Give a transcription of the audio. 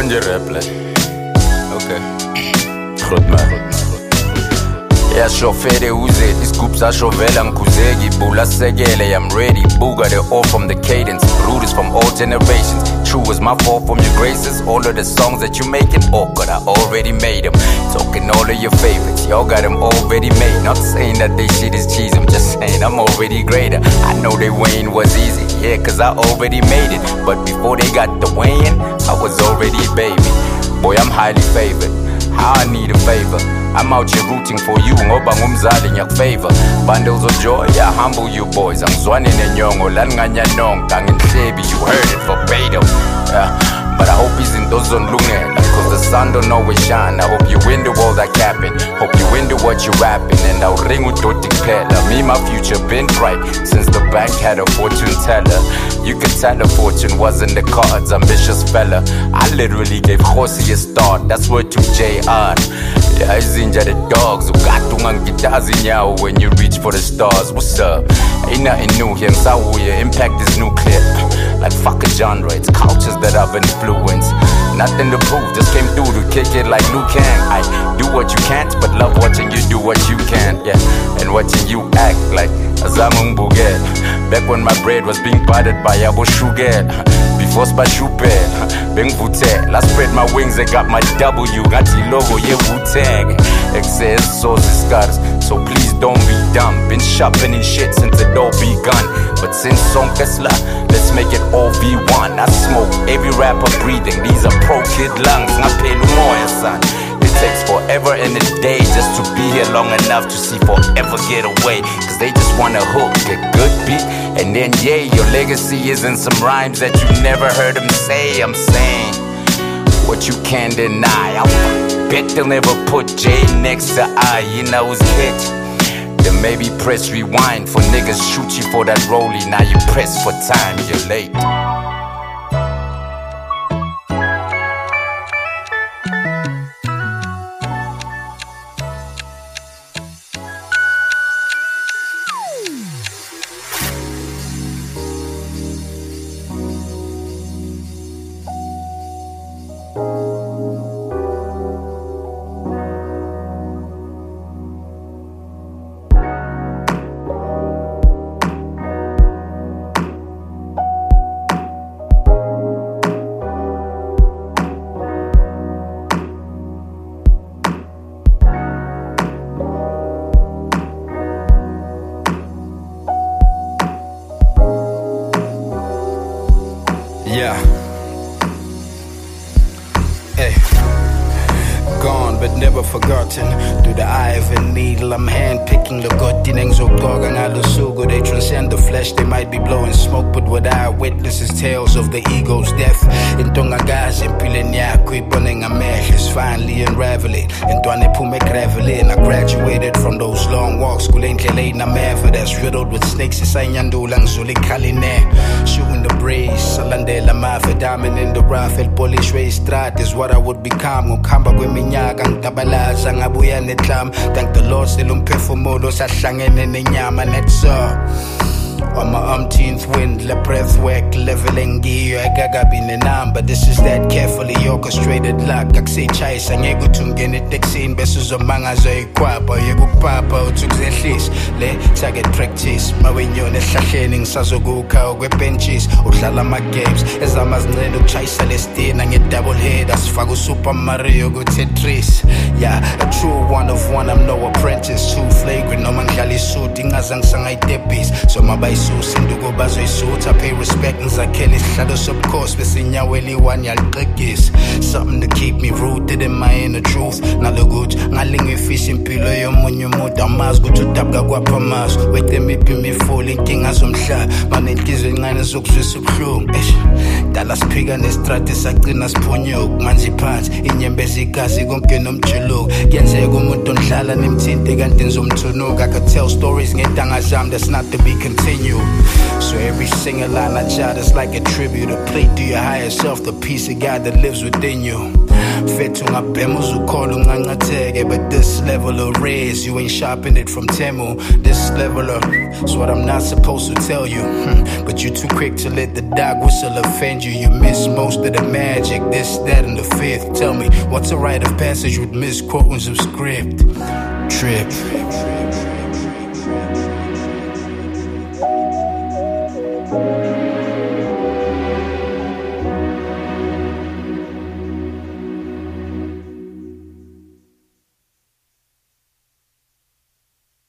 Manje rap like. Okay. Goed man. Yeah, shofere uze, iskoops ashovela nkuzegi, bula segele, I'm ready, booga the all from the cadence, roots from all generations, true is my fault from your graces, all of the songs that you making, oh God, I already made them, talking all of your favorites, y'all got them already made, not saying that they shit is cheese, I'm just saying I'm already greater, I know they weighing was easy, yeah, cause I already made it, but before they got the weighing, I was already baby, boy I'm highly favored, how I need a favor, I'm out here rooting for you, ngoba ngumzali ngiyakufavor. Bundles of joy, I humble you boys. Angizwani nenyongo, langanya nonke, angihlebi, you heard it verbatim. But I hope izinto zonlungela, cause the sun don't always shine. I hope you into all that capping, hope you into what you rapping, and I'll ring udoti kuphela. Me, my future been bright, since the bank had a fortune teller. You could tell the fortune wasn't the cards, ambitious fella. I literally gave Horsey a start, that's word to JR. Yeah, izinja the dogs, ugatu ngangitazi nyawo when you reach for the stars. What's up? Ain't nothing new here, Msawuye, impact is nuclear. Like fuck a genre, it's cultures that I've influenced. Nothing to prove, just came through to kick it like Liu Kang. I do what you can't, but love watching you do what you can. Yeah, and watching you act like Azamung Bugel. Back when my bread was being buttered by Yabo Shugel. Before Spashupe, Beng Vute. I spread my wings, I got my W. Got the logo, yeah, Wu-Tang. Excess sources scars, so please don't be dumb. Been sharpening shit since it all begun. But since Song Tesla, let's make it all V1. I smoke every rapper breathing. These are pro kid lungs. Ngapelumoya, son. It takes forever and a day just to be here long enough to see forever get away. Cause they just wanna hook a good beat. And then yeah, your legacy is in some rhymes that you never heard them say. I'm saying what you can't deny. I bet they'll never put J next to I. You know who's catchy? Then maybe press rewind for niggas shoot you for that rollie. Now you press for time, you're late. Yeah. Hey. Gone but never forgotten. Through the eye of a needle, I'm handpicking the good things of dog and alusugo. They transcend the flesh, they might be blowing smoke, but what I witness is tales of the ego's death. In Tongagas, in Pilenya, burning a mesh is finally unraveling. In Tuane Pume Gravelin, I graduated from those long walks. Kulen Kele na Meva that's riddled with snakes. Isanyandu lang Zuli Kaline. Shooting the breeze, Salande la Mafe, diamond in the rough, El Polish race strat is what I would become. Ukamba Gwiminyagang Tabalaza, Ngabuya Netlam. Thank the Lord, still umpefumodo sa shangene nenyama netso. On my umpteenth wind, le breath work, leveling gear, I gaga bin a number. This is that carefully orchestrated luck. Aksay chais, ang ego tungene texin, besos o mga zoy kwapa, yego papa, utuk zehlis, le target practice. Mawinyo ne sashening sazoguka, ogwe benches, uhlala ma games, ezamaz nendo chai Celestine, ang double head, as fago Super Mario, go Tetris. Yeah, a true one of one, I'm no apprentice, too flagrant, no man gali suiting, azang sangay tepis, so my Sus and Dugo Bazo suits, I pay respect and Zakeli shadows of course, Vesinya Willy one yal clickis. Something to keep me rooted in my inner truth. Now the good, Naling fishing pillow, your monument, Damas go to Tabga Guapamas. Wait them me falling king as sha. Man in Kizing and Zooks with crew. Dallas pig and stratus actinas ponyo, manzi pants, in Yembezi Gazi Gomkenum Chilo. Gense Gumuton Shalan him tinting and Tinzum Tunog. I could tell stories, Netangazam, that's not to be continued. So every Sing a line I jot, it's like a tribute, a plate to your higher self, the peace of God that lives within you. Fethu ngabhema uzukhola ungangatheke, but this level of raise, you ain't shopping it from Temu. This level of, it's what I'm not supposed to tell you. But you too quick to let the dog whistle offend you. You miss most of the magic, this, that, and the fifth. Tell me, what's a rite of passage with misquoting of script? Trip.